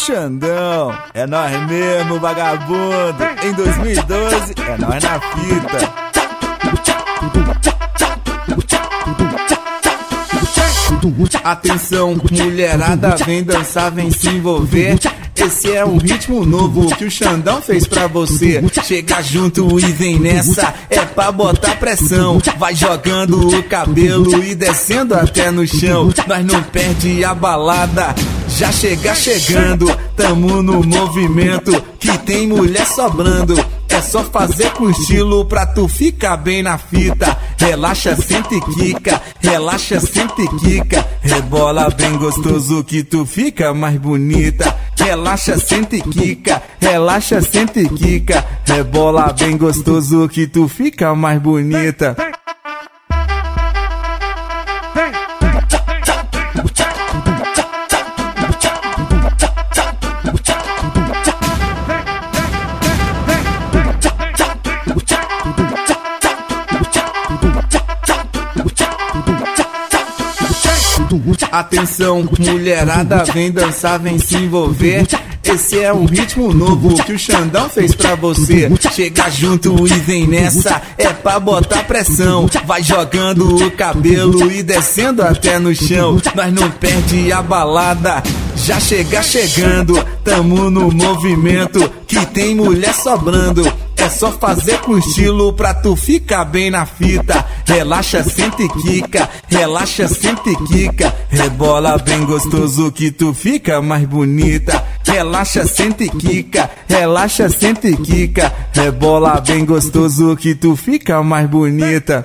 Xandão, é nós mesmo, vagabundo. Em 2012, é nós na fita. Atenção, mulherada, vem dançar, vem se envolver. Esse é um ritmo novo que o Xandão fez pra você. Chega junto e vem nessa, é pra botar pressão. Vai jogando o cabelo e descendo até no chão. Nós não perde a balada, já chega chegando. Tamo no movimento que tem mulher sobrando. É só fazer com estilo pra tu ficar bem na fita. Relaxa, sente e quica, relaxa, sente e quica. Rebola bem gostoso que tu fica mais bonita. Relaxa, sente e quica, relaxa, sente e quica. Rebola bem gostoso que tu fica mais bonita. Atenção, mulherada, vem dançar, vem se envolver. Esse é um ritmo novo que o Xandão fez pra você. Chega junto e vem nessa, é pra botar pressão. Vai jogando o cabelo e descendo até no chão. Nós não perde a balada, já chega chegando. Tamo no movimento que tem mulher sobrando. É só fazer com estilo pra tu ficar bem na fita. Relaxa, sente e quica, relaxa, sente e quica. Rebola bem gostoso que tu fica mais bonita. Relaxa, sente e quica, relaxa, sente e quica. Rebola bem gostoso que tu fica mais bonita.